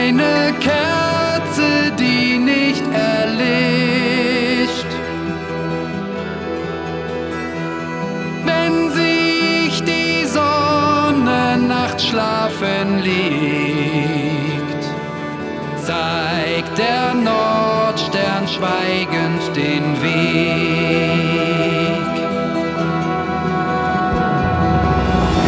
eine Kerze, die nicht erlischt. Wenn sich die Sonne nachts schlafen liegt, zeigt der Nordstern schweigend den Weg.